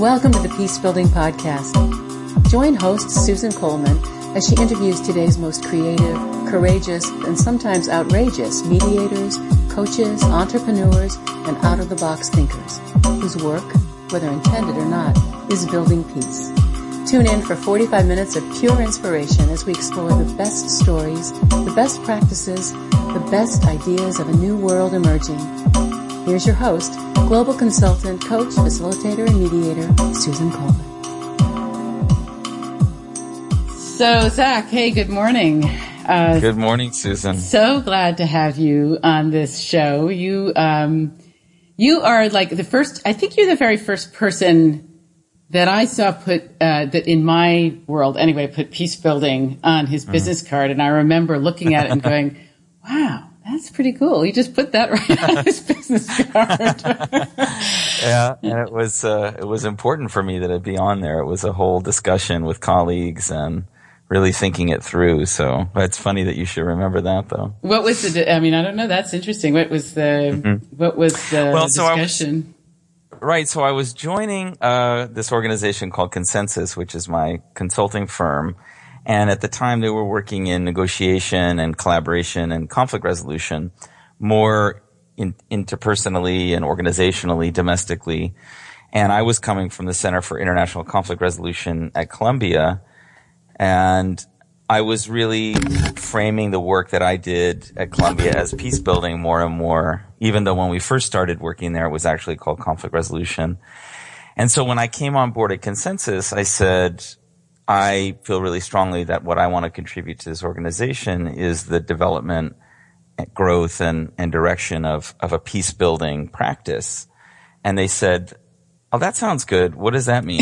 Welcome to the Peace Building Podcast. Join host Susan Coleman as she interviews today's most creative, courageous, and sometimes outrageous mediators, coaches, entrepreneurs, and out-of-the-box thinkers whose work, whether intended or not, is building peace. Tune in for 45 minutes of pure inspiration as we explore the best stories, the best practices, the best ideas of a new world emerging. Here's your host, global consultant, coach, facilitator, and mediator, Susan Coleman. So, Zach, hey, good morning. Good morning, Susan. So glad to have you on this show. You are like the first, I think you're the very first person that I saw put, that in my world anyway, put peace building on his business card. And I remember looking at it and going, wow, that's pretty cool. He just put that right on his business card. Yeah, and it was important for me that it be on there. It was a whole discussion with colleagues and really thinking it through. So it's funny that you should remember that, though. What was I don't know. That's interesting. What was the discussion? So I was joining this organization called Consensus, which is my consulting firm. And at the time they were working in negotiation and collaboration and conflict resolution, more interpersonally and organizationally, domestically. And I was coming from the Center for International Conflict Resolution at Columbia. And I was really framing the work that I did at Columbia as peace building more and more, even though when we first started working there, it was actually called conflict resolution. And so when I came on board at Consensus, I said, I feel really strongly that what I want to contribute to this organization is the development, growth, and direction of a peace building practice. And they said, oh, that sounds good. What does that mean?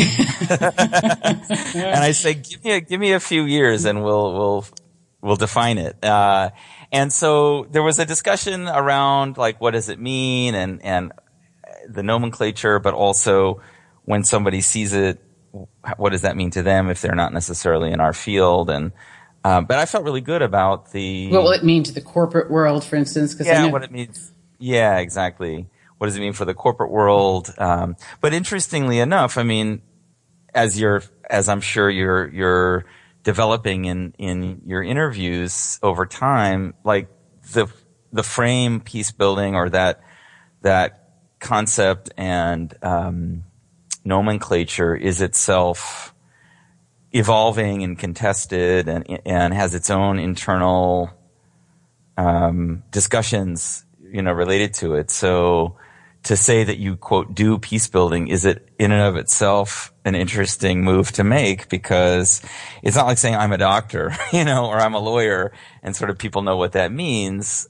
And I said, give me a few years and we'll define it. And so there was a discussion around like, what does it mean and the nomenclature, but also when somebody sees it, what does that mean to them if they're not necessarily in our field? And, but I felt really good about what will it mean to the corporate world, for instance? What it means. Yeah, exactly. What does it mean for the corporate world? But interestingly enough, I mean, as I'm sure you're developing in your interviews over time, like the frame peace building or that concept and, nomenclature is itself evolving and contested and has its own internal, discussions, related to it. So, to say that you, quote, do peace building, is it in and of itself an interesting move to make? Because it's not like saying I'm a doctor, or I'm a lawyer and sort of people know what that means.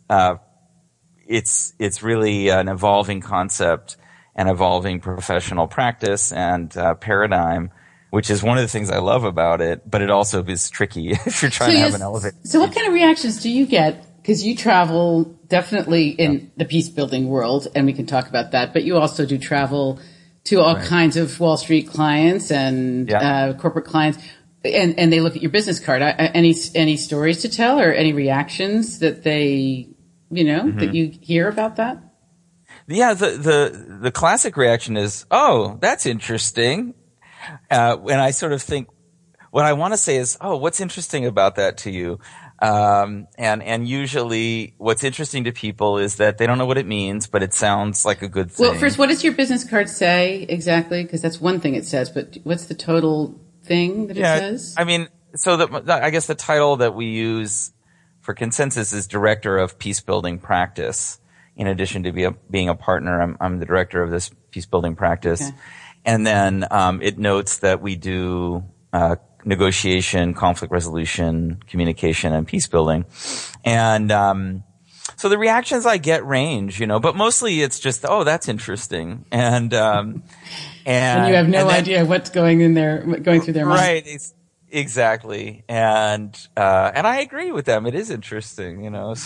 It's really an evolving concept, an evolving professional practice and paradigm, which is one of the things I love about it, but it also is tricky if you're trying to have an elevator. So what kind of reactions do you get? Because you travel definitely in the peace building world, and we can talk about that, but you also do travel to all kinds of Wall Street clients and corporate clients, and they look at your business card. Any stories to tell or any reactions that they, that you hear about that? Yeah, the classic reaction is, oh, that's interesting. And I sort of think, what I want to say is, oh, what's interesting about that to you? And usually what's interesting to people is that they don't know what it means, but it sounds like a good thing. Well, first, what does your business card say exactly? Because that's one thing it says, but what's the total thing that it says? I mean, so I guess the title that we use for Consensus is Director of Peace Building Practice. In addition to being a partner, I'm the director of this peace building practice. Okay. And then, it notes that we do, negotiation, conflict resolution, communication, and peace building. And, so the reactions I get range, but mostly it's just, oh, that's interesting. And you have no idea what's going through their mind. Right. Exactly. And I agree with them. It is interesting,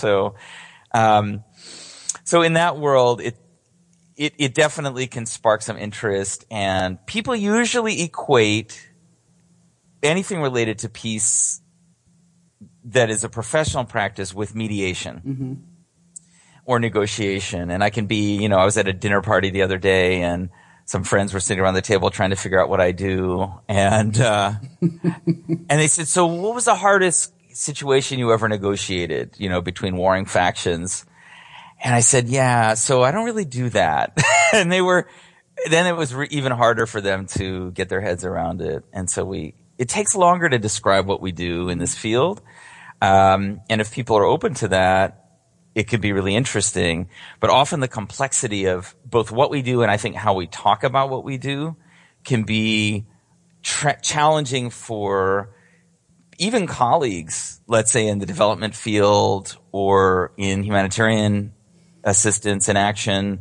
So in that world, it definitely can spark some interest, and people usually equate anything related to peace that is a professional practice with mediation or negotiation. And I can be, I was at a dinner party the other day and some friends were sitting around the table trying to figure out what I do. And and they said, so what was the hardest situation you ever negotiated, between warring factions? And I said, yeah, so I don't really do that. And then it was even harder for them to get their heads around it. And so it takes longer to describe what we do in this field. And if people are open to that, it could be really interesting. But often the complexity of both what we do and I think how we talk about what we do can be challenging for even colleagues, let's say in the development field or in humanitarian assistance and action,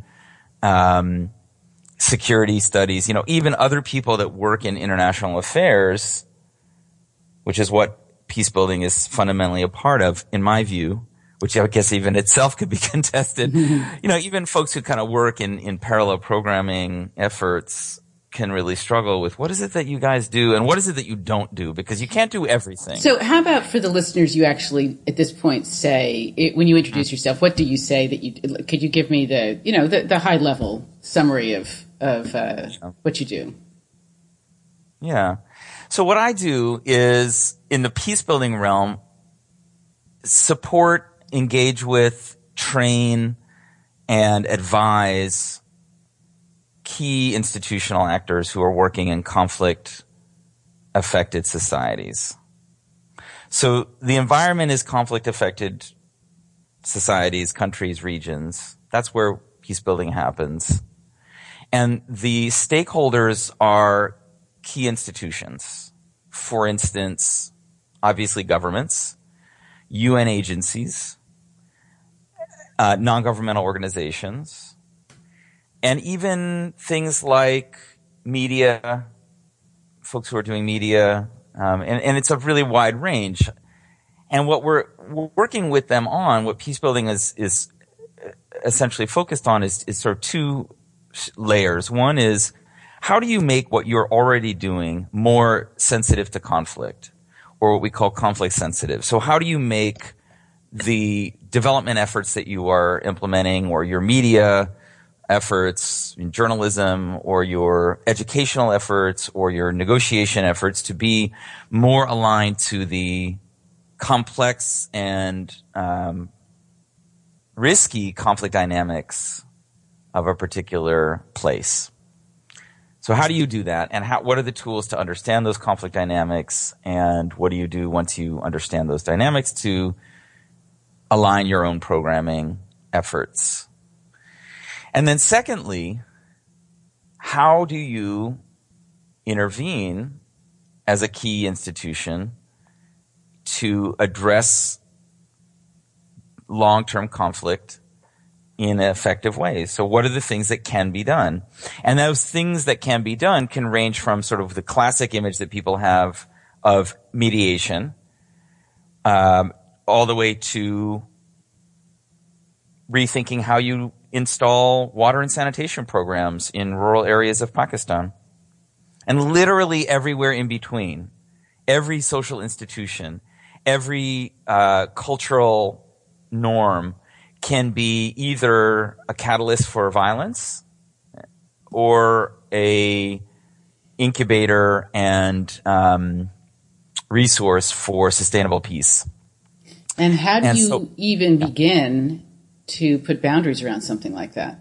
security studies, even other people that work in international affairs, which is what peace building is fundamentally a part of, in my view, which I guess even itself could be contested. Even folks who kind of work in parallel programming efforts can really struggle with what is it that you guys do and what is it that you don't do, because you can't do everything. So how about for the listeners, you actually at this point say, when you introduce yourself, what do you say could you give me the high level summary of what you do? Yeah. So what I do is in the peace building realm, support, engage with, train, and advise key institutional actors who are working in conflict-affected societies. So the environment is conflict-affected societies, countries, regions. That's where peace building happens. And the stakeholders are key institutions. For instance, obviously governments, UN agencies, non-governmental organizations, and even things like media, folks who are doing media, and it's a really wide range. And what we're working with them on, what peace building is essentially focused on is sort of two layers. One is, how do you make what you're already doing more sensitive to conflict, or what we call conflict sensitive? So how do you make the development efforts that you are implementing, or your media efforts in journalism, or your educational efforts, or your negotiation efforts to be more aligned to the complex and risky conflict dynamics of a particular place? So how do you do that, and what are the tools to understand those conflict dynamics, and what do you do once you understand those dynamics to align your own programming efforts? And then secondly, how do you intervene as a key institution to address long-term conflict in effective ways? So what are the things that can be done? And those things that can be done can range from sort of the classic image that people have of mediation, all the way to rethinking how you install water and sanitation programs in rural areas of Pakistan. And literally everywhere in between, every social institution, every cultural norm can be either a catalyst for violence or a incubator and resource for sustainable peace. And how do you even begin to put boundaries around something like that?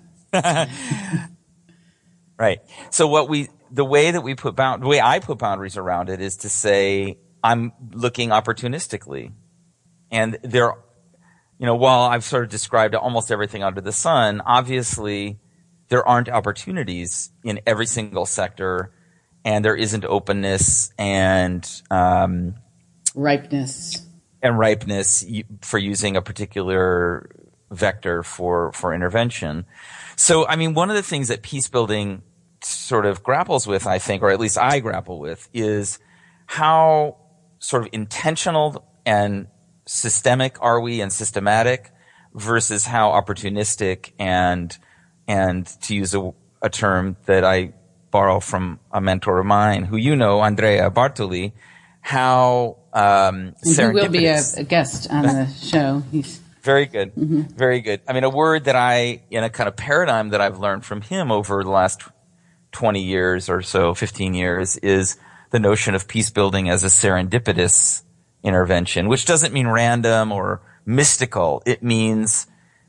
Right. So the way I put boundaries around it is to say I'm looking opportunistically, and while I've sort of described almost everything under the sun, obviously there aren't opportunities in every single sector, and there isn't openness and ripeness for using a particular vector for intervention. So, I mean, one of the things that peace building sort of grapples with, I think, or at least I grapple with, is how sort of intentional and systemic are we, and systematic, versus how opportunistic and to use a term that I borrow from a mentor of mine who Andrea Bartoli, how serendipitous. He will be a guest on the show. He's very good. Mm-hmm. Very good. I mean, a word that in a kind of paradigm that I've learned from him over the last 20 years or so, 15 years, is the notion of peace building as a serendipitous intervention, which doesn't mean random or mystical. It means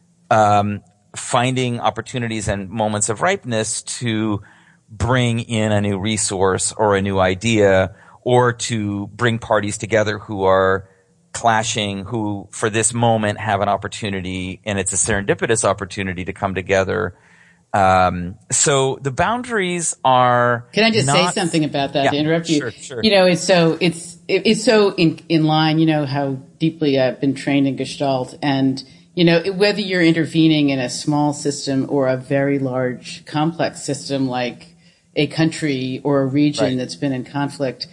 finding opportunities and moments of ripeness to bring in a new resource or a new idea, or to bring parties together who are clashing, who for this moment have an opportunity, and it's a serendipitous opportunity to come together. So the boundaries are. Can I just say something about that, to interrupt you? Sure. It's so in line, how deeply I've been trained in Gestalt, and whether you're intervening in a small system or a very large complex system like a country or a region that's been in conflict,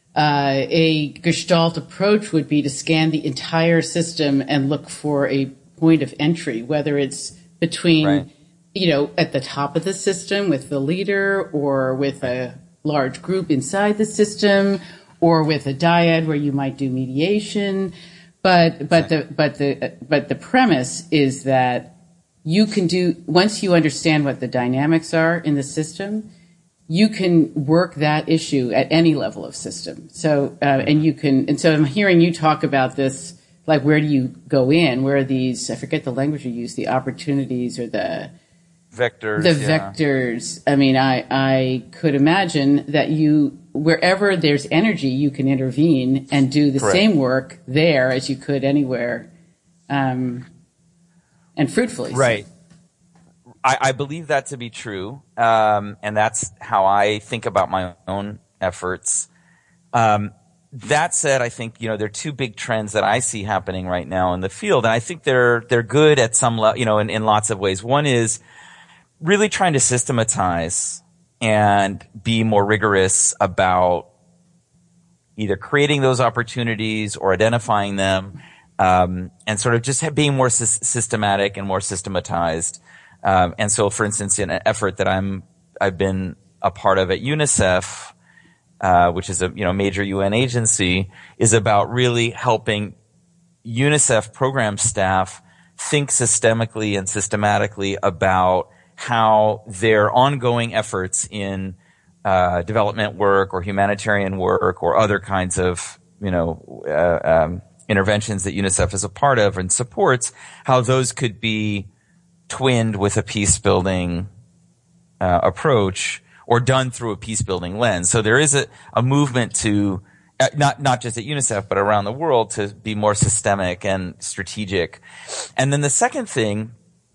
a Gestalt approach would be to scan the entire system and look for a point of entry, whether it's between, at the top of the system with the leader, or with a large group inside the system, or with a dyad where you might do mediation. But the premise is that you can once you understand what the dynamics are in the system, you can work that issue at any level of system. So, so I'm hearing you talk about this, like, where do you go in? Where are these, I forget the language you use, the opportunities or the vectors. Vectors. I mean, I could imagine that wherever there's energy, you can intervene and do the same work there as you could anywhere, and fruitfully. Right. I believe that to be true, and that's how I think about my own efforts. That said, I think there are two big trends that I see happening right now in the field, and I think they're good at some level, in lots of ways. One is really trying to systematize and be more rigorous about either creating those opportunities or identifying them, and sort of just being more systematic and more systematized. And so, for instance, in an effort that I've been a part of at UNICEF, which is a major UN agency, is about really helping UNICEF program staff think systemically and systematically about how their ongoing efforts in development work or humanitarian work or other kinds of interventions that UNICEF is a part of and supports, how those could be twinned with a peace building approach, or done through a peace building lens. So there is a movement to not just at UNICEF but around the world to be more systemic and strategic. And then the second thing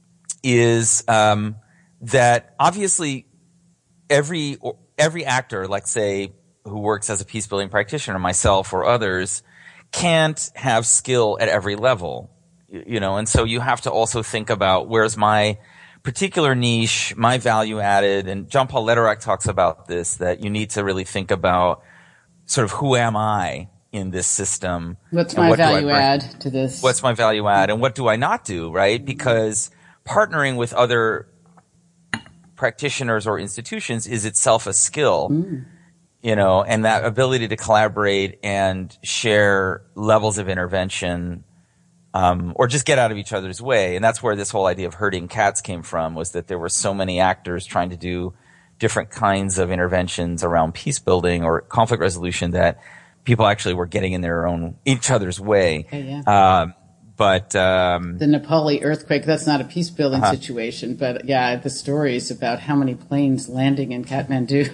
is that obviously every actor, like say who works as a peace building practitioner, myself or others, can't have skill at every level. And so you have to also think about where's my particular niche, my value added. And John Paul Lederach talks about this, that you need to really think about sort of who am I in this system? What's my value add to this? What's my value add, and what do I not do, right? Because partnering with other practitioners or institutions is itself a skill. And that ability to collaborate and share levels of intervention, or just get out of each other's way. And that's where this whole idea of herding cats came from, was that there were so many actors trying to do different kinds of interventions around peace building or conflict resolution that people actually were getting in each other's way. But the Nepali earthquake, that's not a peace building situation, but the stories about how many planes landing in Kathmandu,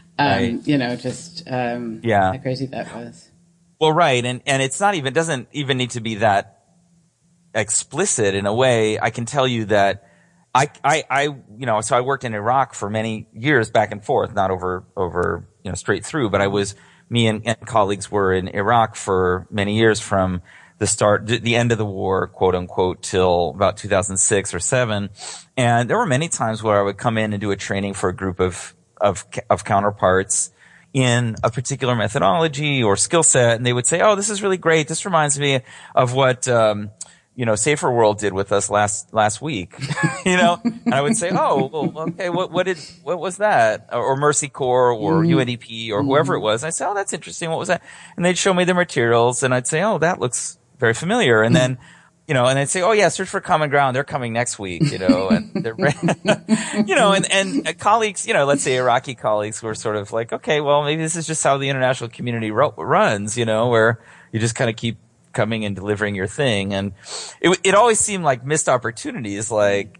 how crazy that was. Well, right. And it's doesn't even need to be that explicit in a way. I can tell you that so I worked in Iraq for many years back and forth, not over straight through, but me and colleagues were in Iraq for many years, from the end of the war, quote unquote, till about 2006 or 7. And there were many times where I would come in and do a training for a group of counterparts in a particular methodology or skill set. And they would say, "Oh, this is really great. This reminds me of what, Safer World did with us last week," and I would say, "Oh, well, okay, what was that?" Or Mercy Corps or UNDP or whoever it was. And I'd say, "Oh, that's interesting. What was that?" And they'd show me the materials and I'd say, "Oh, that looks very familiar." And then, and they'd say, oh yeah, search for common ground. They're coming next week, and they're, and colleagues, let's say Iraqi colleagues who are sort of like, okay, well, maybe this is just how the international community runs, where you just kind of keep coming and delivering your thing. And it always seemed like missed opportunities. Like,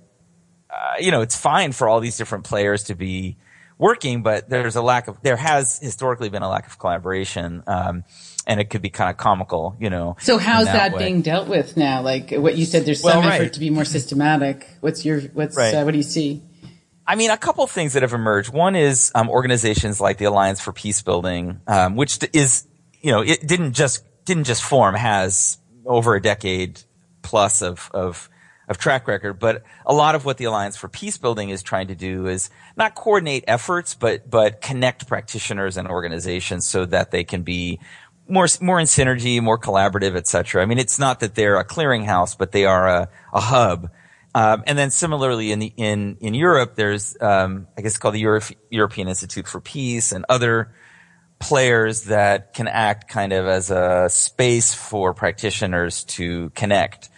it's fine for all these different players to be working, but there has historically been a lack of collaboration. And it could be kind of comical, So how's that being dealt with now? Like what you said, there's some effort to be more systematic. What do you see? I mean, a couple of things that have emerged. One is organizations like the Alliance for Peace Building, which is, it didn't just form, has over a decade plus of track record. But a lot of what the Alliance for Peace Building is trying to do is not coordinate efforts, but connect practitioners and organizations so that they can be more in synergy, more collaborative, et cetera. I mean, it's not that they're a clearinghouse, but they are a hub. And then similarly in Europe, there's, I guess it's called the European Institute for Peace and other players that can act kind of as a space for practitioners to connect.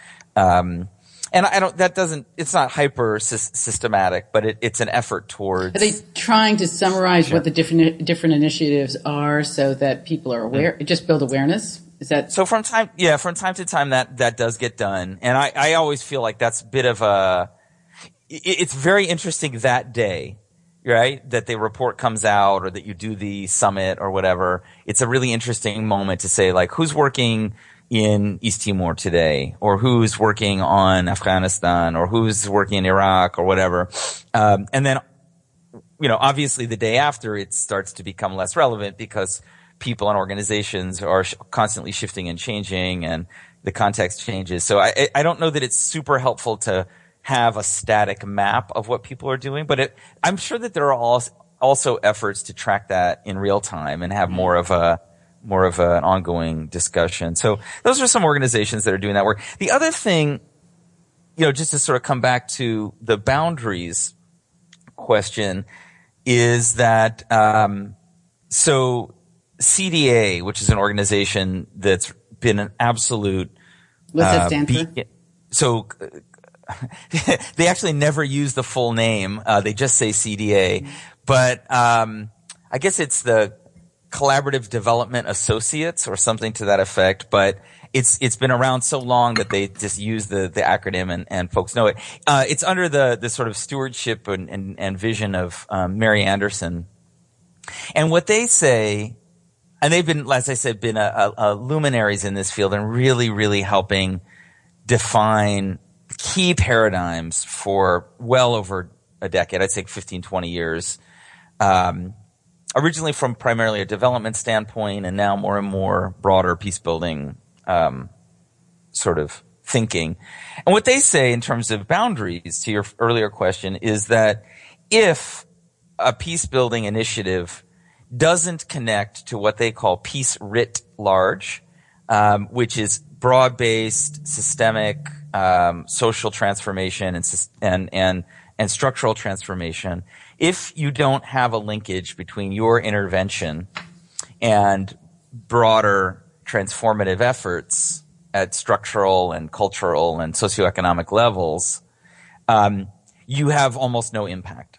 And it's not hyper systematic, but it's an effort towards. Are they trying to summarize what the different initiatives are so that people are aware, just build awareness? Is that? So from time to time that does get done. And I always feel like that's a bit of it's very interesting that day, right? That the report comes out or that you do the summit or whatever. It's a really interesting moment to say like, who's working in East Timor today, or who's working on Afghanistan, or who's working in Iraq, or whatever. And then, obviously the day after it starts to become less relevant because people and organizations are constantly shifting and changing and the context changes. So I don't know that it's super helpful to have a static map of what people are doing, but I'm sure that there are also efforts to track that in real time and have more of an ongoing discussion. So those are some organizations that are doing that work. The other thing, just to sort of come back to the boundaries question, is that so CDA, which is an organization that's been an absolute what's that stand for? So they actually never use the full name. They just say CDA, but I guess it's the Collaborative Development Associates or something to that effect, but it's been around so long that they just use the acronym and folks know it. It's under the sort of stewardship and vision of Mary Anderson. And what they say, and they've been, as I said, been luminaries in this field and really, really helping define key paradigms for well over a decade, I'd say 15, 20 years. Originally from primarily a development standpoint and now more and more broader peace building sort of thinking. And what they say in terms of boundaries, to your earlier question, is that if a peace building initiative doesn't connect to what they call peace writ large, which is broad-based, systemic social transformation and structural transformation, if you don't have a linkage between your intervention and broader transformative efforts at structural and cultural and socioeconomic levels, you have almost no impact.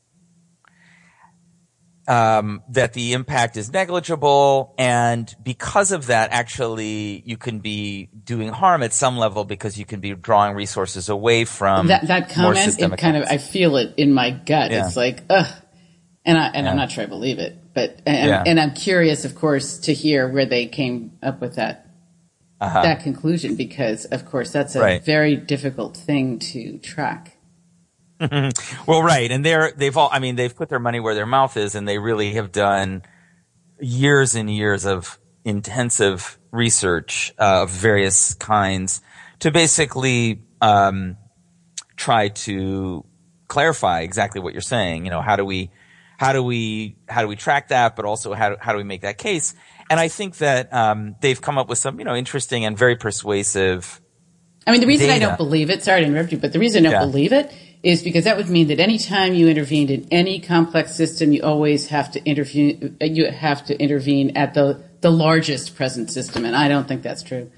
That the impact is negligible, and because of that, actually, you can be doing harm at some level because you can be drawing resources away from that comment. It kind of, I feel it in my gut. Yeah. It's like, ugh, and I'm not sure I believe it, but and I'm curious, of course, to hear where they came up with that conclusion, because, of course, that's a very difficult thing to track. Well, right. And they've put their money where their mouth is, and they really have done years and years of intensive research of various kinds to basically try to clarify exactly what you're saying. How do we track that, but also how do we make that case? And I think that they've come up with some, interesting and very persuasive the reason data. I don't believe it, sorry to interrupt you, but the reason I don't believe it is because that would mean that any time you intervened in any complex system, you always have to intervene at the largest present system, and I don't think that's true.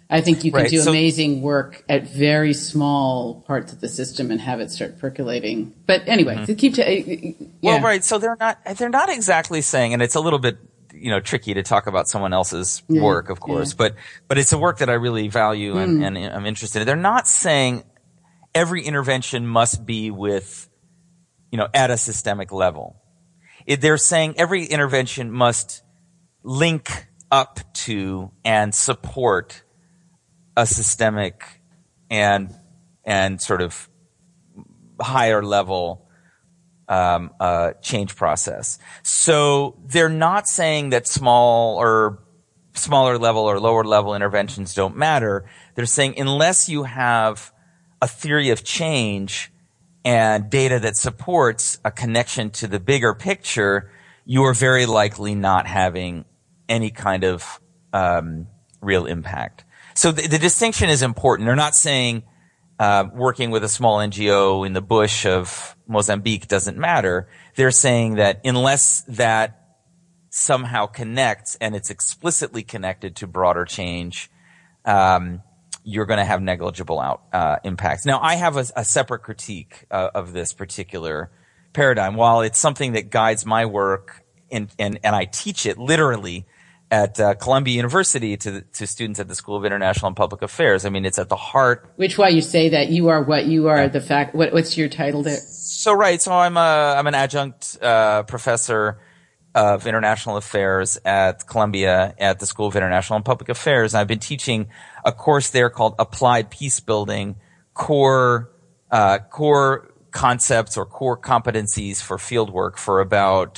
I think you can Right. do So- amazing work at very small parts of the system and have it start percolating. But anyway, to keep to Well, right. So they're not exactly saying, and it's a little bit, tricky to talk about someone else's work, of course, but it's a work that I really value and I'm interested in. They're not saying every intervention must be with, at a systemic level. They're saying every intervention must link up to and support a systemic and sort of higher level change process. So they're not saying that smaller level or lower level interventions don't matter. They're saying unless you have a theory of change and data that supports a connection to the bigger picture, you are very likely not having any kind of real impact. So the distinction is important. They're not saying working with a small NGO in the bush of Mozambique doesn't matter. They're saying that unless that somehow connects and it's explicitly connected to broader change, you're going to have negligible impacts. Now, I have a separate critique of this particular paradigm. While it's something that guides my work and I teach it literally at Columbia University to students at the School of International and Public Affairs. I mean, it's at the heart. Which why you say that you are what you are, the fact, what's your title there? So I'm an adjunct professor of international affairs at Columbia at the School of International and Public Affairs. And I've been teaching a course there called Applied Peace Building, core concepts or core competencies for fieldwork for about,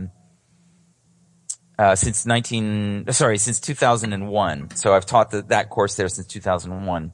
since 2001. So I've taught that course there since 2001.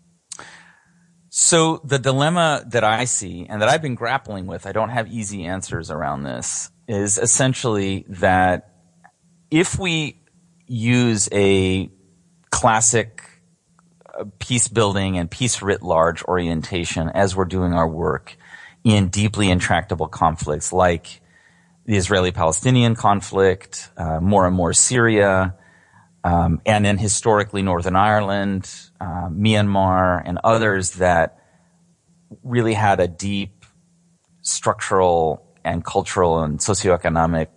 So the dilemma that I see and that I've been grappling with, I don't have easy answers around this, is essentially that if we use a classic peace building and peace writ large orientation as we're doing our work in deeply intractable conflicts like the Israeli-Palestinian conflict, more and more Syria, and then historically Northern Ireland, Myanmar, and others that really had a deep structural and cultural and socioeconomic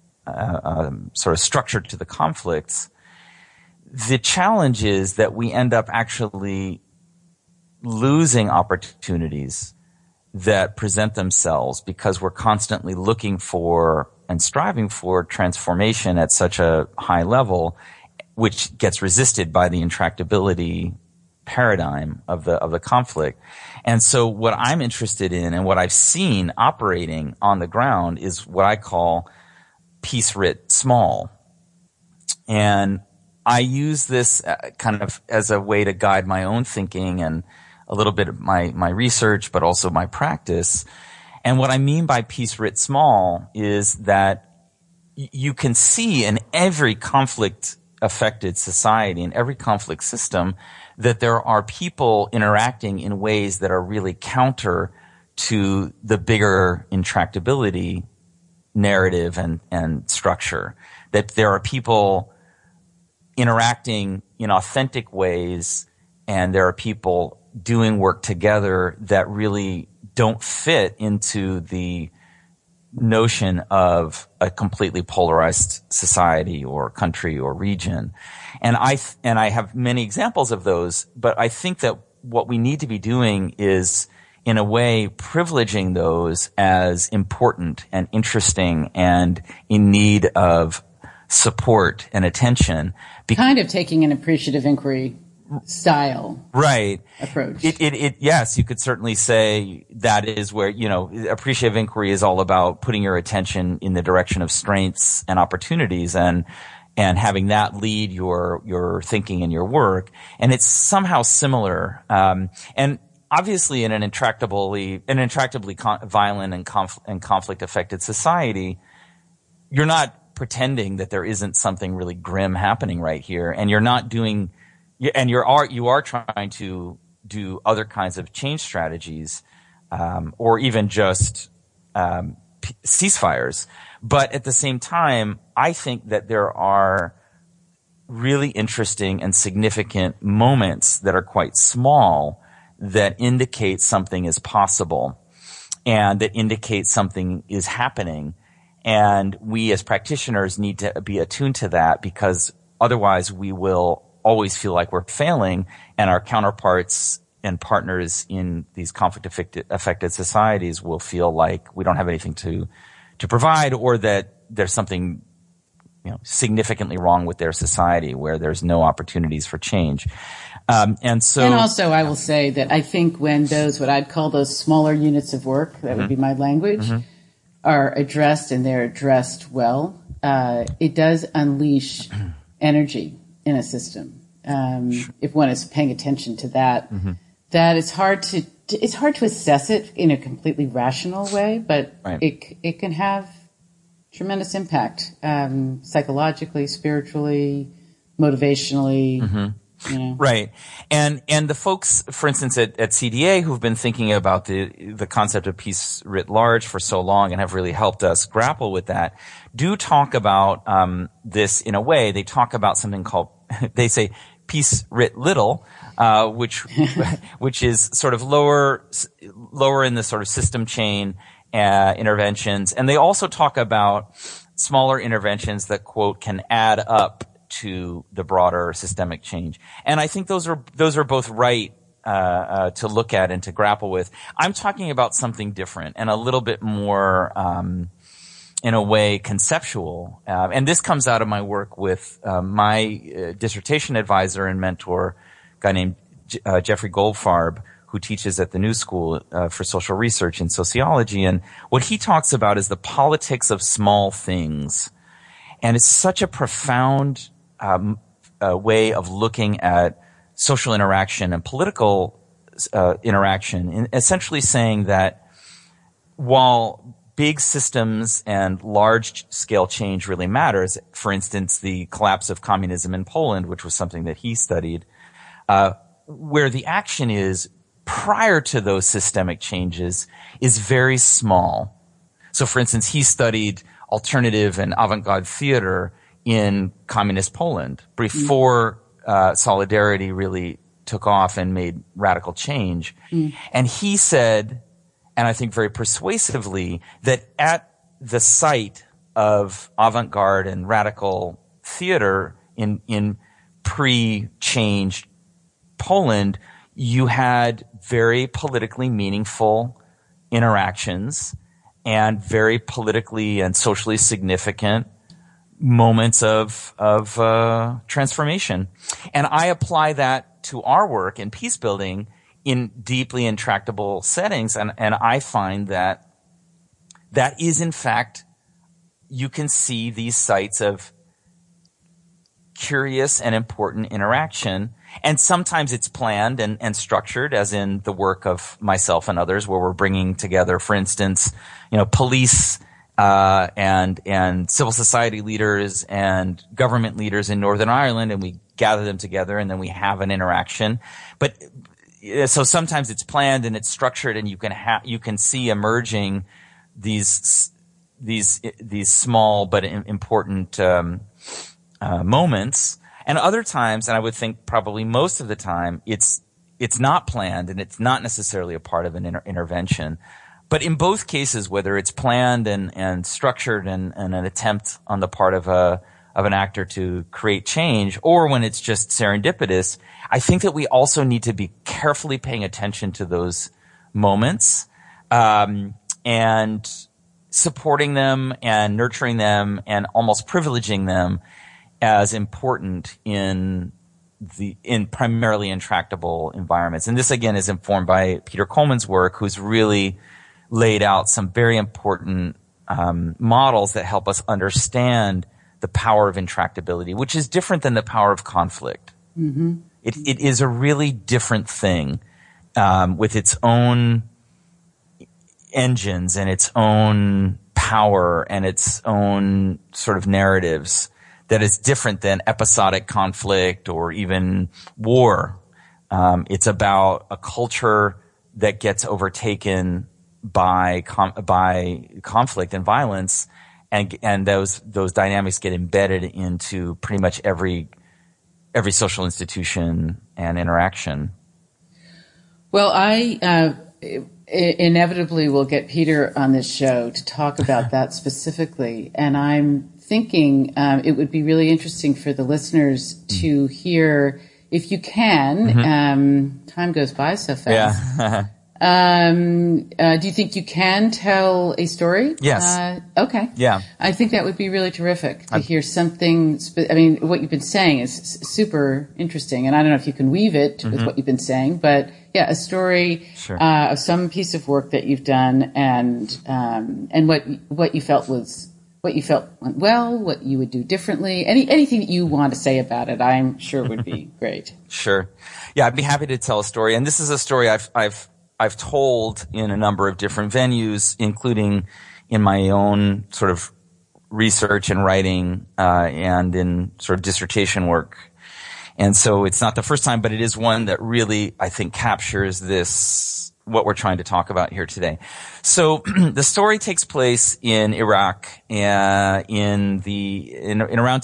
sort of structure to the conflicts. The challenge is that we end up actually losing opportunities that present themselves because we're constantly looking for and striving for transformation at such a high level, which gets resisted by the intractability paradigm of the conflict. And so what I'm interested in and what I've seen operating on the ground is what I call peace writ small. And I use this kind of as a way to guide my own thinking and a little bit of my research, but also my practice. And what I mean by peace writ small is that you can see in every conflict affected society, in every conflict system, that there are people interacting in ways that are really counter to the bigger intractability narrative and structure. That there are people interacting in authentic ways, and there are people doing work together that really don't fit into the notion of a completely polarized society or country or region. And I have many examples of those, but I think that what we need to be doing is in a way privileging those as important and interesting and in need of support and attention. Kind of taking an appreciative inquiry style approach. Yes, you could certainly say that is where, appreciative inquiry is all about putting your attention in the direction of strengths and opportunities and having that lead your thinking and your work. And it's somehow similar. And obviously in an intractably violent and conflict affected society, you're not pretending that there isn't something really grim happening right here. And you're not doing, and you are trying to do other kinds of change strategies, or even just ceasefires. But at the same time, I think that there are really interesting and significant moments that are quite small that indicate something is possible and that indicate something is happening. And we as practitioners need to be attuned to that, because otherwise we will always feel like we're failing, and our counterparts and partners in these conflict-affected societies will feel like we don't have anything to provide, or that there's something significantly wrong with their society where there's no opportunities for change. And also I will say that I think when those, what I'd call those smaller units of work, that would be my language, are addressed, and they're addressed well, it does unleash energy in a system. If one is paying attention to that, that it's hard to assess it in a completely rational way, but it can have tremendous impact, psychologically, spiritually, motivationally. Right. And the folks, for instance, at CDA, who've been thinking about the concept of peace writ large for so long and have really helped us grapple with that, do talk about this in a way. They talk about something called, they say, peace writ little, which is sort of lower in the sort of system chain interventions. And they also talk about smaller interventions that, quote, can add up to the broader systemic change. And I think those are both right to look at and to grapple with. I'm talking about something different and a little bit more in a way conceptual. And this comes out of my work with my dissertation advisor and mentor, a guy named Jeffrey Goldfarb, who teaches at the New School for Social Research in Sociology. And what he talks about is the politics of small things. And it's such a profound way of looking at social interaction and political interaction, and essentially saying that while big systems and large-scale change really matters, for instance, the collapse of communism in Poland, which was something that he studied, where the action is prior to those systemic changes is very small. So, for instance, he studied alternative and avant-garde theater in communist Poland before Solidarity really took off and made radical change. And he said, and I think very persuasively, that at the site of avant-garde and radical theater in pre-change Poland, you had very politically meaningful interactions and very politically and socially significant moments of transformation. And I apply that to our work in peace building in deeply intractable settings. And I find that is, in fact, you can see these sites of curious and important interaction. And sometimes it's planned and structured, as in the work of myself and others, where we're bringing together, for instance, police and civil society leaders and government leaders in Northern Ireland, and we gather them together and then we have an interaction. But so sometimes it's planned and it's structured, and you can see emerging these small but important moments. And other times, and I would think probably most of the time, it's not planned and it's not necessarily a part of an intervention. But in both cases, whether it's planned and structured and an attempt on the part of an actor to create change, or when it's just serendipitous, I think that we also need to be carefully paying attention to those moments, and supporting them and nurturing them and almost privileging them as important in primarily intractable environments. And this again is informed by Peter Coleman's work, who's really laid out some very important models that help us understand the power of intractability, which is different than the power of conflict. It is a really different thing with its own engines and its own power and its own sort of narratives that is different than episodic conflict or even war. It's about a culture that gets overtaken by conflict and violence, and those dynamics get embedded into pretty much every every social institution and interaction. Well, I inevitably will get Peter on this show to talk about that specifically, and I'm thinking it would be really interesting for the listeners to hear, if you can. Time goes by so fast. Yeah. Do you think you can tell a story? Yes. Okay. Yeah. I think that would be really terrific to hear something. I mean, what you've been saying is super interesting, and I don't know if you can weave it with what you've been saying, but yeah, a story of some piece of work that you've done, and what you felt went well, what you would do differently, anything that you want to say about it, I'm sure would be great. Sure. Yeah, I'd be happy to tell a story, and this is a story I've told in a number of different venues, including in my own sort of research and writing, and in sort of dissertation work. And so it's not the first time, but it is one that really, I think, captures what we're trying to talk about here today. So the story takes place in Iraq, in around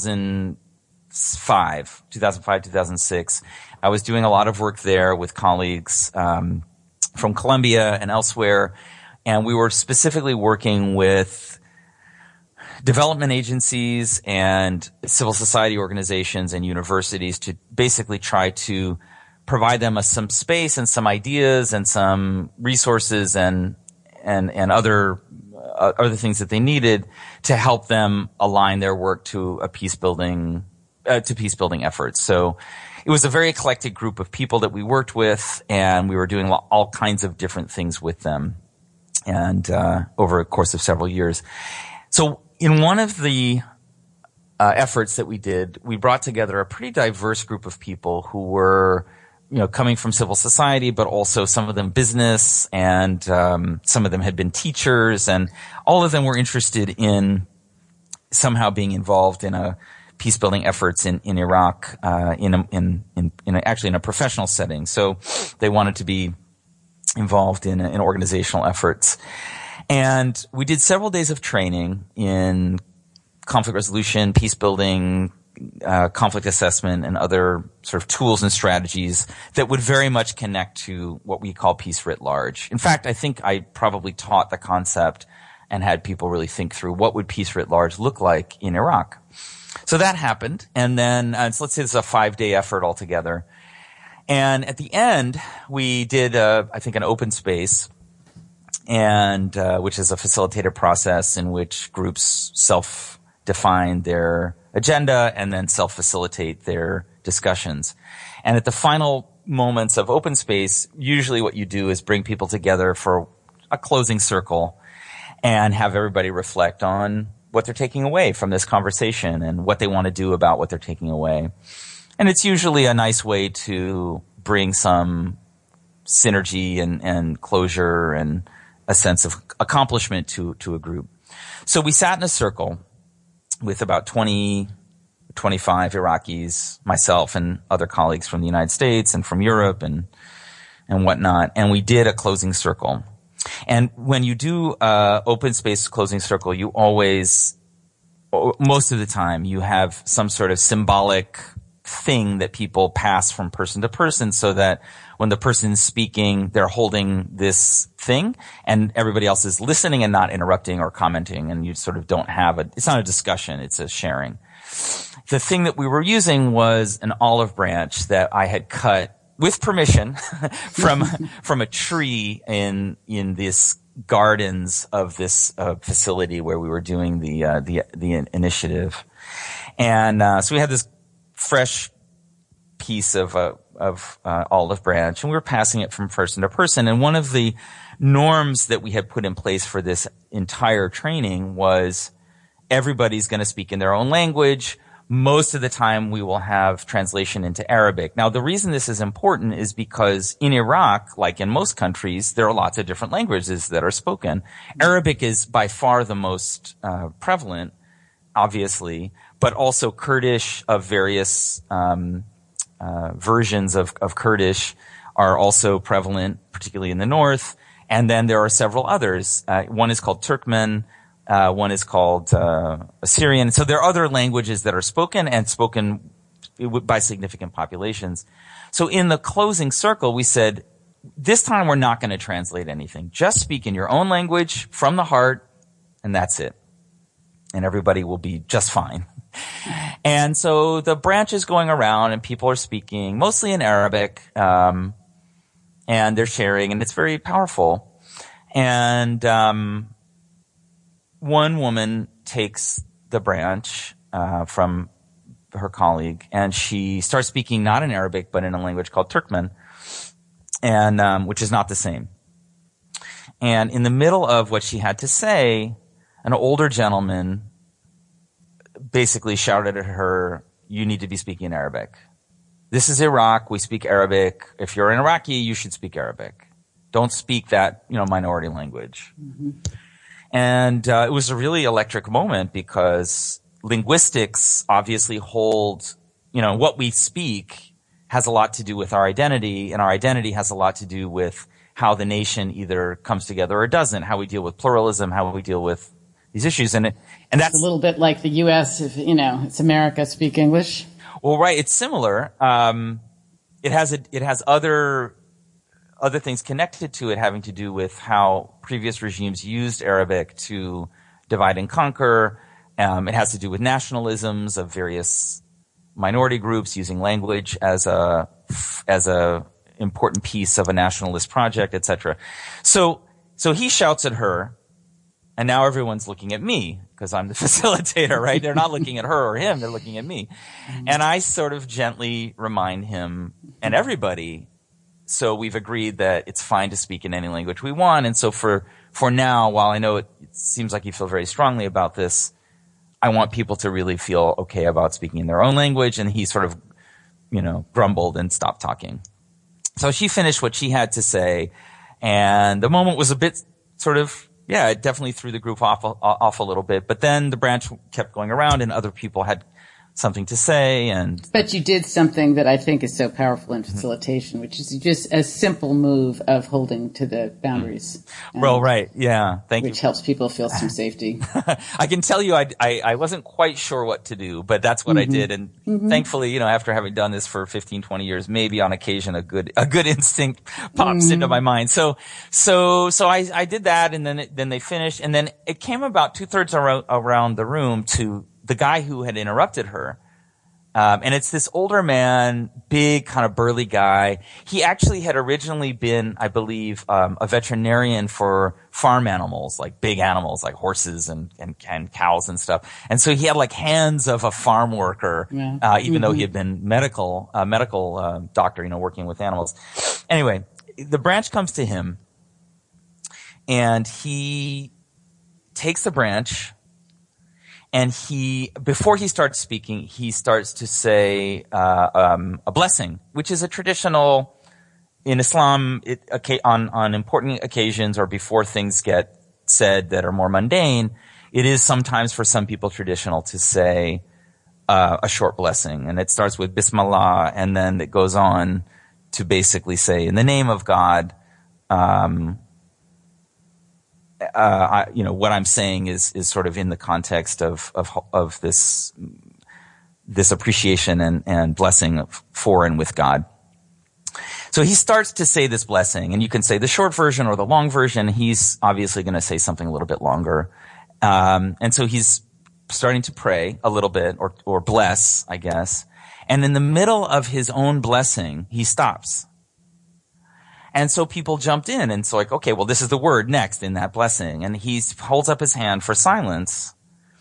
2005, 2006. I was doing a lot of work there with colleagues, from Columbia and elsewhere, and we were specifically working with development agencies and civil society organizations and universities to basically try to provide them some space and some ideas and some resources and other things that they needed to help them align their work to peace building efforts. So it was a very eclectic group of people that we worked with, and we were doing all kinds of different things with them, and over a course of several years. So in one of the efforts that we did, we brought together a pretty diverse group of people who were, coming from civil society, but also some of them business, and some of them had been teachers, and all of them were interested in somehow being involved in peace building efforts in Iraq, actually in a professional setting. So they wanted to be involved in organizational efforts. And we did several days of training in conflict resolution, peace building, conflict assessment, and other sort of tools and strategies that would very much connect to what we call peace writ large. In fact, I think I probably taught the concept and had people really think through what would peace writ large look like in Iraq. So that happened, and then so let's say it's a 5-day effort altogether. And at the end, we did, I think, an open space, and which is a facilitated process in which groups self-define their agenda and then self-facilitate their discussions. And at the final moments of open space, usually what you do is bring people together for a closing circle and have everybody reflect on what they're taking away from this conversation and what they want to do about what they're taking away. And it's usually a nice way to bring some synergy and closure and a sense of accomplishment to a group. So we sat in a circle with about 20, 25 Iraqis, myself and other colleagues from the United States and from Europe and whatnot, and we did a closing circle. And when you do open space closing circle, you always, most of the time, you have some sort of symbolic thing that people pass from person to person, so that when the person is speaking, they're holding this thing and everybody else is listening and not interrupting or commenting, and you sort of don't have it's not a discussion, it's a sharing. The thing that we were using was an olive branch that I had cut with permission from a tree in this gardens of this facility where we were doing the initiative. And so we had this fresh piece of olive branch, and we were passing it from person to person. And one of the norms that we had put in place for this entire training was everybody's going to speak in their own language. Most of the time we will have translation into Arabic. Now, the reason this is important is because in Iraq, like in most countries, there are lots of different languages that are spoken. Arabic is by far the most prevalent, obviously, but also Kurdish of various versions of Kurdish are also prevalent, particularly in the north. And then there are several others. One is called Turkmen. One is called Assyrian. So there are other languages that are spoken by significant populations. So in the closing circle, we said, this time we're not going to translate anything. Just speak in your own language from the heart, and that's it. And everybody will be just fine. And so the branch is going around and people are speaking mostly in Arabic, and they're sharing, and it's very powerful. And one woman takes the branch from her colleague, and she starts speaking not in Arabic but in a language called Turkmen, and which is not the same. And in the middle of what she had to say, an older gentleman basically shouted at her, "You need to be speaking Arabic. This is Iraq. We speak Arabic. If you're an Iraqi, you should speak Arabic. Don't speak that, minority language." Mm-hmm. And it was a really electric moment because linguistics obviously hold, what we speak has a lot to do with our identity, and our identity has a lot to do with how the nation either comes together or doesn't, how we deal with pluralism, how we deal with these issues. And that's a little bit like the U.S. if, it's America, speak English. Well, right. It's similar. It has other things connected to it having to do with how previous regimes used Arabic to divide and conquer. It has to do with nationalisms of various minority groups using language as a important piece of a nationalist project, etc. So he shouts at her, and now everyone's looking at me because I'm the facilitator, right? They're not looking at her or him, they're looking at me. And I sort of gently remind him and everybody, so we've agreed that it's fine to speak in any language we want. And so for now, while I know it seems like you feel very strongly about this, I want people to really feel okay about speaking in their own language. And he sort of, grumbled and stopped talking. So she finished what she had to say, and the moment was a bit sort of, it definitely threw the group off a little bit. But then the branch kept going around, and other people had something to say. But you did something that I think is so powerful in facilitation, which is just a simple move of holding to the boundaries. Well, right. Yeah. Thank you. Which helps people feel some safety. I can tell you I wasn't quite sure what to do, but that's what I did. And thankfully, after having done this for 15, 20 years, maybe on occasion a good instinct pops into my mind. So I did that, and then they finished, and then it came about 2/3 around the room to the guy who had interrupted her. And it's this older man, big, kind of burly guy. He actually had originally been, I believe, a veterinarian for farm animals, like big animals, like horses and cows and stuff. And so he had like hands of a farm worker, even though he had been medical doctor, working with animals. Anyway, the branch comes to him, and he takes the branch. And before he starts speaking, he starts to say a blessing, which is a traditional in Islam. On important occasions or before things get said that are more mundane, it is sometimes for some people traditional to say a short blessing, and it starts with Bismillah, and then it goes on to basically say, in the name of God. What I'm saying is sort of in the context of this appreciation and blessing for and with God. So he starts to say this blessing, and you can say the short version or the long version. He's obviously going to say something a little bit longer. And so he's starting to pray a little bit or bless, I guess. And in the middle of his own blessing, he stops. And so people jumped in, and so like, okay, well, this is the word next in that blessing. And he holds up his hand for silence,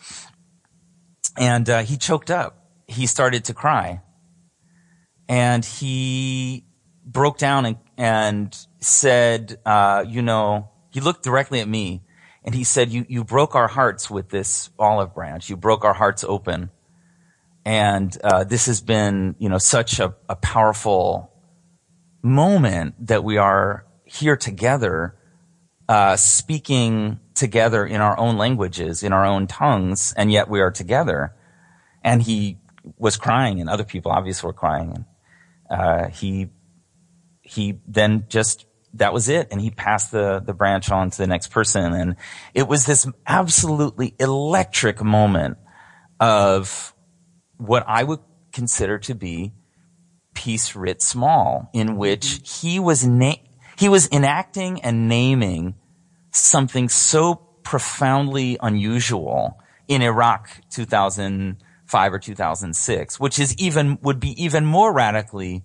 and he choked up. He started to cry, and he broke down and said, he looked directly at me, and he said, you broke our hearts with this olive branch. You broke our hearts open. And this has been, such a powerful moment that we are here together, speaking together in our own languages, in our own tongues, and yet we are together. And he was crying, and other people obviously were crying. And he then just, that was it. And he passed the branch on to the next person. And it was this absolutely electric moment of what I would consider to be peace writ small, in which he was enacting and naming something so profoundly unusual in Iraq 2005 or 2006, which would be even more radically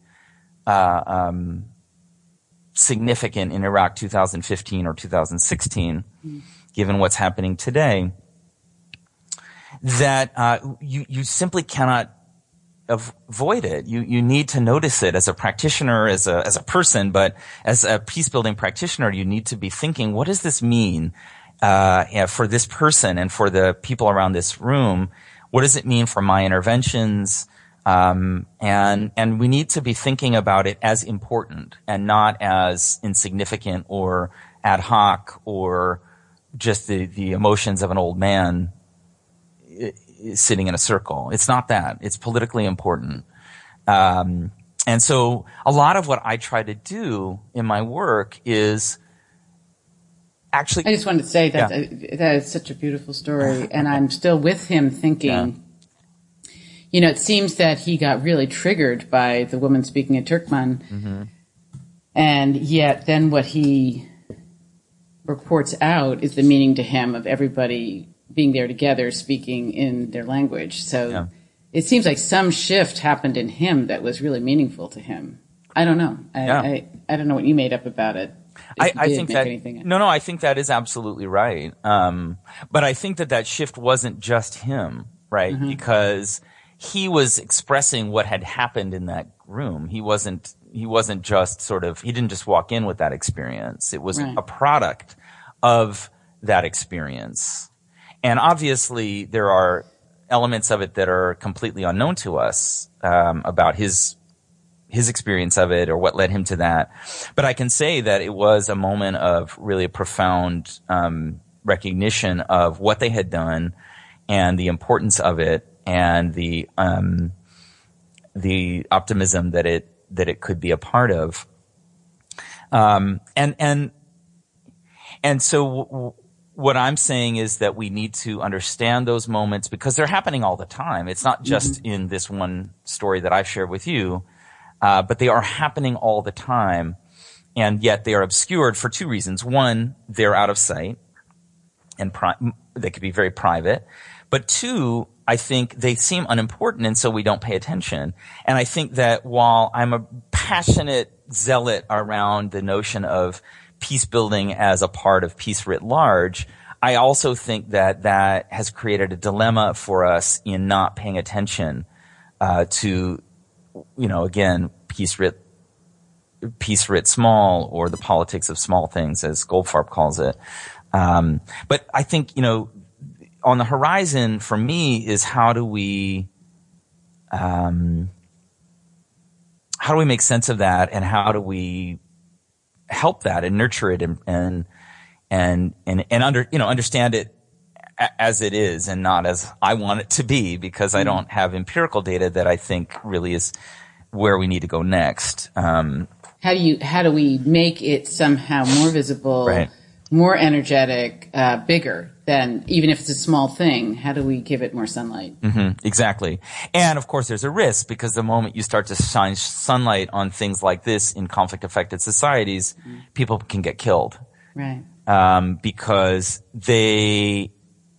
significant in Iraq 2015 or 2016, given what's happening today, that you simply cannot avoid it. You need to notice it as a practitioner, as a person, but as a peace building practitioner, you need to be thinking, what does this mean for this person and for the people around this room? What does it mean for my interventions? And we need to be thinking about it as important and not as insignificant or ad hoc or just the emotions of an old man sitting in a circle. It's not that. It's politically important. And so a lot of what I try to do in my work is actually... I just wanted to say that that is such a beautiful story, and I'm still with him thinking, it seems that he got really triggered by the woman speaking in Turkmen, and yet then what he reports out is the meaning to him of everybody being there together speaking in their language. So it seems like some shift happened in him that was really meaningful to him. I don't know. I don't know what you made up about it. I think that I think that is absolutely right. But I think that shift wasn't just him, right? Because he was expressing what had happened in that room. He wasn't just he didn't just walk in with that experience. It was a product of that experience. And obviously there are elements of it that are completely unknown to us, about his experience of it or what led him to that. But I can say that it was a moment of really a profound recognition of what they had done and the importance of it and the optimism that it could be a part of. And so what I'm saying is that we need to understand those moments because they're happening all the time. It's not just in this one story that I've shared with you. But they are happening all the time, and yet they are obscured for two reasons. One, they're out of sight, and they could be very private. But two, I think they seem unimportant, and so we don't pay attention. And I think that while I'm a passionate zealot around the notion of peace building as a part of peace writ large, I also think that has created a dilemma for us in not paying attention to, again, peace writ small, or the politics of small things, as Goldfarb calls it. But I think, on the horizon for me is how do we make sense of that, and how do we help that and nurture it and understand it as it is and not as I want it to be, because I don't have empirical data that I think really is where we need to go next. How do we make it somehow more visible, more energetic, bigger than, even if it's a small thing, how do we give it more sunlight? Exactly. And of course there's a risk, because the moment you start to shine sunlight on things like this in conflict affected societies, people can get killed. Right. Because they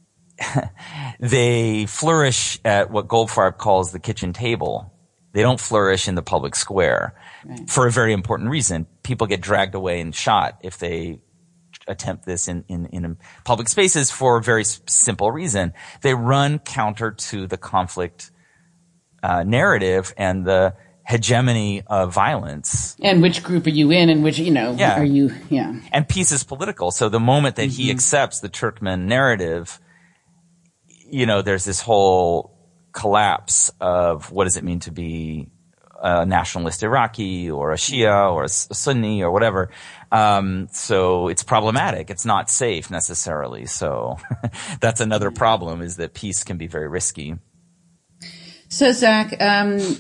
flourish at what Goldfarb calls the kitchen table. They don't flourish in the public square for a very important reason. People get dragged away and shot if they attempt this in public spaces for a very simple reason. They run counter to the conflict narrative and the hegemony of violence. And which group are you in, and which, are you, And peace is political. So the moment that he accepts the Turkmen narrative, there's this whole collapse of what does it mean to be a nationalist Iraqi or a Shia or a Sunni or whatever. So it's problematic. It's not safe necessarily. So that's another problem, is that peace can be very risky. So Zach, there's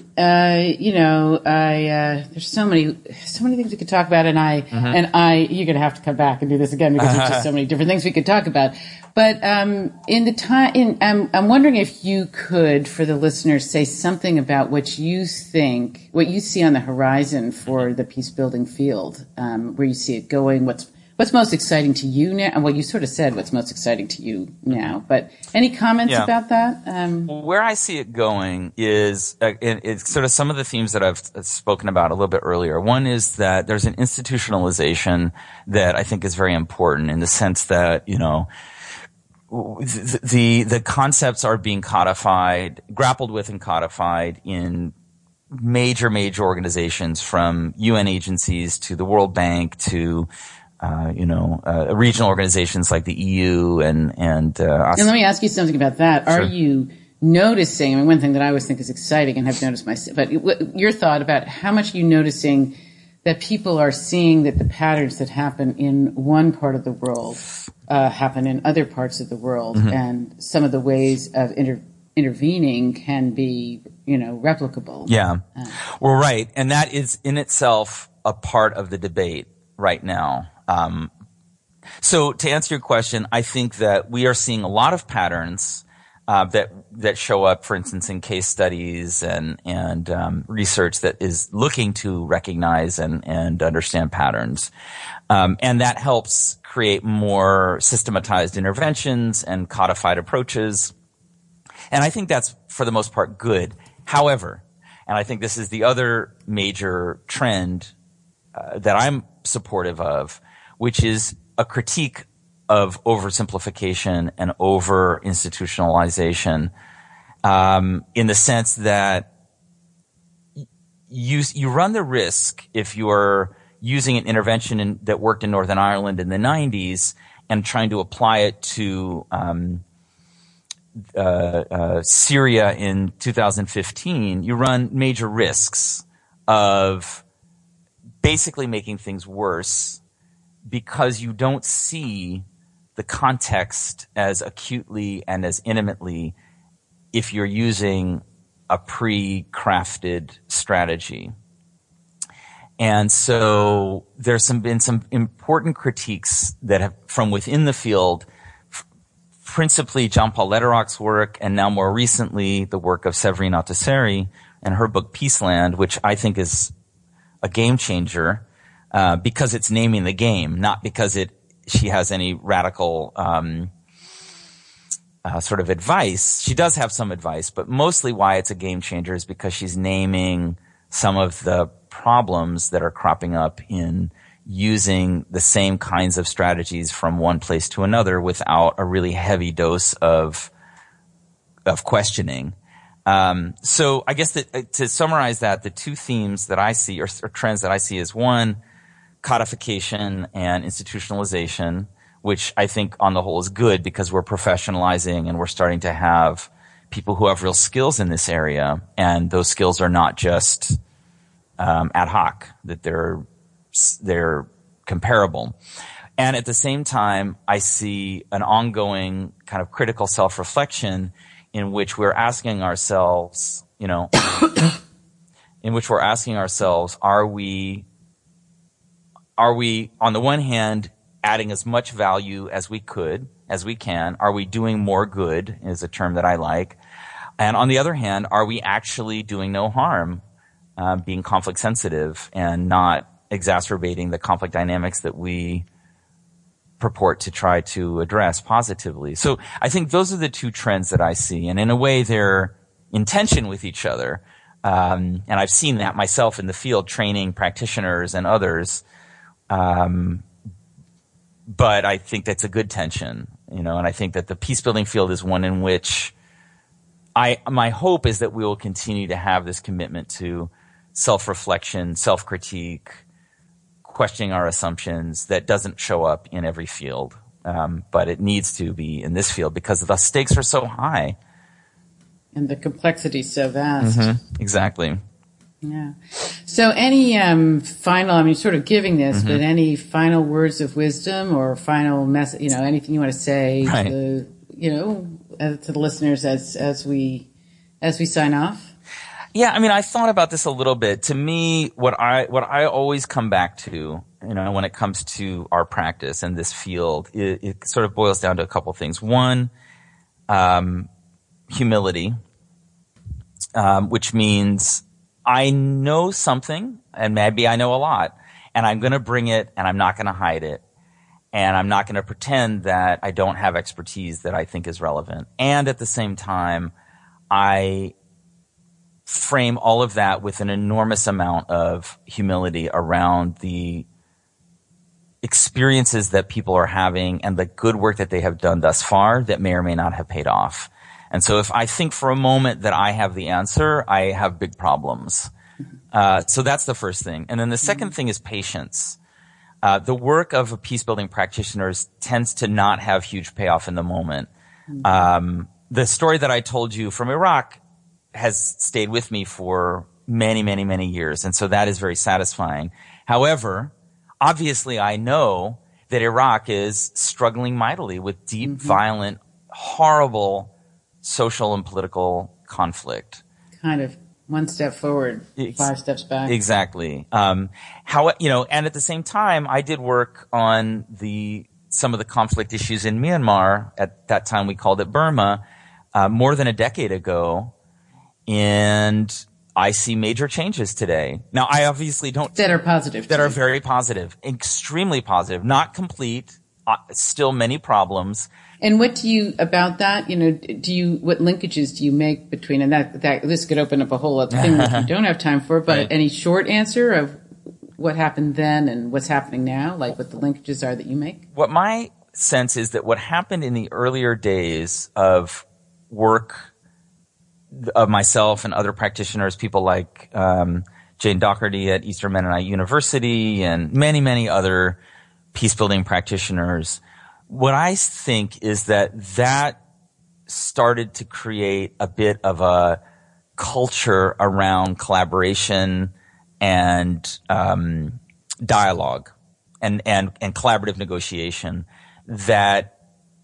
so many things we could talk about, and you're going to have to come back and do this again because there's just so many different things we could talk about. But I'm wondering if you could, for the listeners, say something about what you see on the horizon for the peace building field, where you see it going, what's most exciting to you now? Well, you sort of said what's most exciting to you now, but any comments about that? Where I see it going is it's sort of some of the themes that I've spoken about a little bit earlier. One is that there's an institutionalization that I think is very important in the sense that, the concepts are being grappled with and codified in major organizations, from UN agencies to the World Bank to regional organizations like the EU and let me ask you something about that. Sure. Are you noticing, one thing that I always think is exciting and have noticed myself, but your thought about how much are you noticing that people are seeing that the patterns that happen in one part of the world happen in other parts of the world, and some of the ways of intervening can be, replicable. Yeah. Well, right. And that is in itself a part of the debate right now. So to answer your question, I think that we are seeing a lot of patterns that show up, for instance, in case studies and research that is looking to recognize and understand patterns. And that helps create more systematized interventions and codified approaches. And I think that's, for the most part, good. However, and I think this is the other major trend that I'm supportive of, which is a critique of oversimplification and over-institutionalization, in the sense that you run the risk, if you're using an intervention that worked in Northern Ireland in the 90s and trying to apply it to Syria in 2015, you run major risks of basically making things worse, because you don't see the context as acutely and as intimately if you're using a pre-crafted strategy. And so there's been some important critiques that have, from within the field, principally John Paul Lederach's work, and now more recently the work of Séverine Autesseri and her book Peaceland, which I think is a game changer, because it's naming the game, not because she has any radical sort of advice. She does have some advice, but mostly why it's a game changer is because she's naming some of the problems that are cropping up in using the same kinds of strategies from one place to another without a really heavy dose of questioning. So I guess that, to summarize that, the two themes that I see, or trends that I see, is one, codification and institutionalization, which I think on the whole is good because we're professionalizing and we're starting to have people who have real skills in this area, and those skills are not just ad hoc, that they're comparable. And at the same time, I see an ongoing kind of critical self-reflection in which we're asking ourselves, are we on the one hand adding as much value as we can? Are we doing more good, is a term that I like. And on the other hand, are we actually doing no harm, being conflict sensitive and not exacerbating the conflict dynamics that we purport to try to address positively? So I think those are the two trends that I see, and in a way they're in tension with each other. And I've seen that myself in the field, training practitioners and others. But I think that's a good tension, and I think that the peace building field is one in which my hope is that we will continue to have this commitment to self-reflection, self-critique, questioning our assumptions that doesn't show up in every field. But it needs to be in this field because the stakes are so high. And the complexity is so vast. Mm-hmm. Exactly. Yeah. So any final, sort of giving this, but any final words of wisdom or final message, anything you want to say to the listeners as we as we sign off? Yeah, I mean, I thought about this a little bit. To me, what I always come back to, when it comes to our practice in this field, it sort of boils down to a couple things. One, humility, which means I know something, and maybe I know a lot, and I'm going to bring it, and I'm not going to hide it, and I'm not going to pretend that I don't have expertise that I think is relevant. And at the same time, I frame all of that with an enormous amount of humility around the experiences that people are having and the good work that they have done thus far that may or may not have paid off. And so if I think for a moment that I have the answer, I have big problems. So that's the first thing. And then the second thing is patience. The work of a peace-building practitioners tends to not have huge payoff in the moment. The story that I told you from Iraq has stayed with me for many, many, many years. And so that is very satisfying. However, obviously I know that Iraq is struggling mightily with deep, violent, horrible social and political conflict. Kind of one step forward, 5 steps back. Exactly. And at the same time, I did work on some of the conflict issues in Myanmar. At that time, we called it Burma, more than a decade ago. And I see major changes today. Now, I obviously don't. That are positive. That are very positive, extremely positive, not complete, still many problems. And what do you, about that, what linkages do you make between, and that this could open up a whole other thing that you don't have time for, but right. Any short answer of what happened then and what's happening now, like what the linkages are that you make? What my sense is that what happened in the earlier days of work of myself and other practitioners, people like Jane Docherty at Eastern Mennonite University and many, many other peace-building practitioners, what I think is that started to create a bit of a culture around collaboration and dialogue and collaborative negotiation that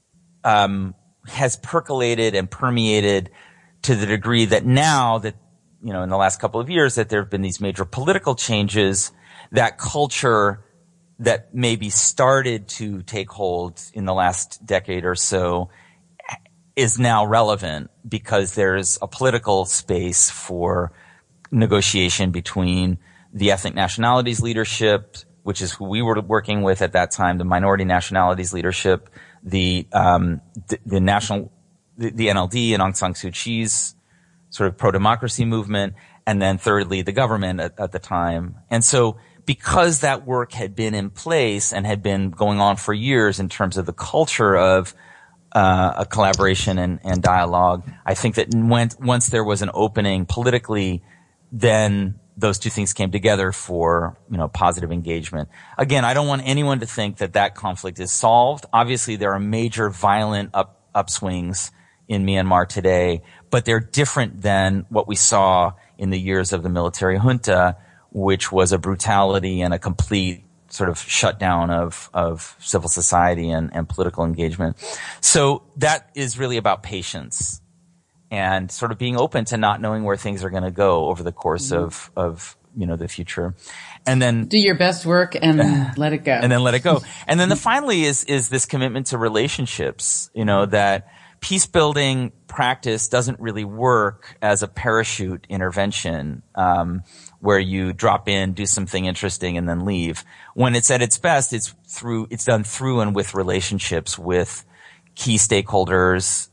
has percolated and permeated to the degree that now that, in the last couple of years that there have been these major political changes, that culture that maybe started to take hold in the last decade or so is now relevant because there's a political space for negotiation between the ethnic nationalities leadership, which is who we were working with at that time, the minority nationalities leadership, the NLD and Aung San Suu Kyi's sort of pro-democracy movement, and then thirdly, the government at the time. And so because that work had been in place and had been going on for years in terms of the culture of a collaboration and dialogue, I think that once there was an opening politically, then those two things came together for, positive engagement. Again, I don't want anyone to think that conflict is solved. Obviously, there are major violent upswings in Myanmar today, but they're different than what we saw in the years of the military junta, which was a brutality and a complete sort of shutdown of civil society and political engagement. So that is really about patience and sort of being open to not knowing where things are going to go over the course of the future. And then do your best work and let it go. And then let it go. And then finally is this commitment to relationships, that peace building practice doesn't really work as a parachute intervention, where you drop in, do something interesting and then leave. When it's at its best, it's done through and with relationships with key stakeholders,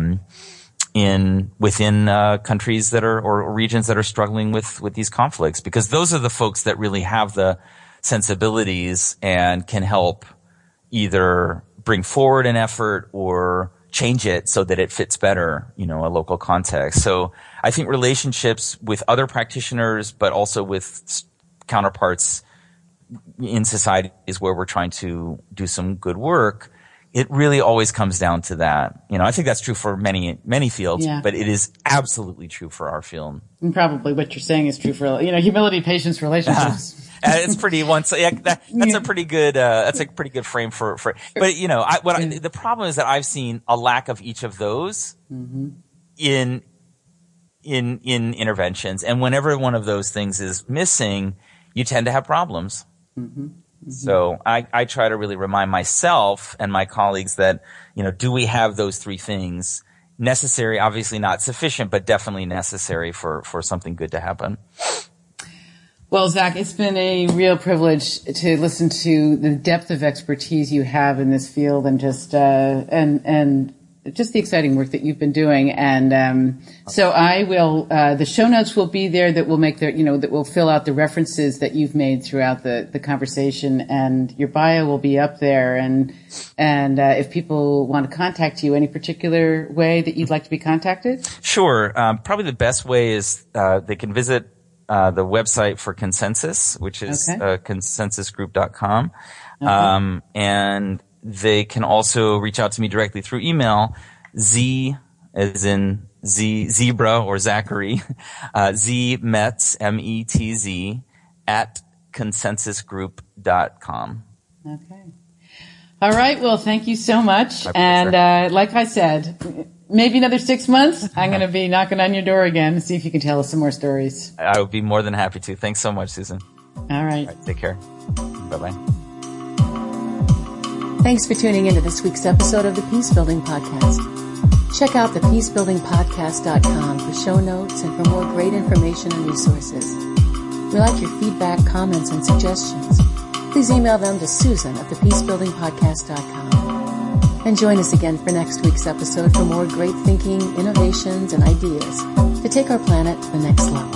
within countries that are or regions that are struggling with these conflicts, because those are the folks that really have the sensibilities and can help either bring forward an effort or change it so that it fits better, a local context. So I think relationships with other practitioners, but also with counterparts in society is where we're trying to do some good work. It really always comes down to that. I think that's true for many, many fields, but it is absolutely true for our field. And probably what you're saying is true for, humility, patience, relationships. It's pretty that's a pretty good frame for, but the problem is that I've seen a lack of each of those in in interventions. And whenever one of those things is missing, you tend to have problems. Mm-hmm. Mm-hmm. So I try to really remind myself and my colleagues that, do we have those three things necessary? Obviously not sufficient, but definitely necessary for something good to happen. Well, Zach, it's been a real privilege to listen to the depth of expertise you have in this field and just the exciting work that you've been doing. And so I will, the show notes will be there that will make that will fill out the references that you've made throughout the conversation, and your bio will be up there. And if people want to contact you, any particular way that you'd like to be contacted? Sure. Probably the best way is they can visit the website for Consensus, which is consensusgroup.com. Okay. And they can also reach out to me directly through email, Z as in zebra or Zachary, Z Metz, METZ, at consensusgroup.com. Okay. All right. Well, thank you so much. And like I said, maybe another 6 months, I'm going to be knocking on your door again and see if you can tell us some more stories. I would be more than happy to. Thanks so much, Susan. All right. Take care. Bye-bye. Thanks for tuning into this week's episode of the Peace Building Podcast. Check out thepeacebuildingpodcast.com for show notes and for more great information and resources. We like your feedback, comments, and suggestions. Please email them to Susan at thepeacebuildingpodcast.com. And join us again for next week's episode for more great thinking, innovations, and ideas to take our planet to the next level.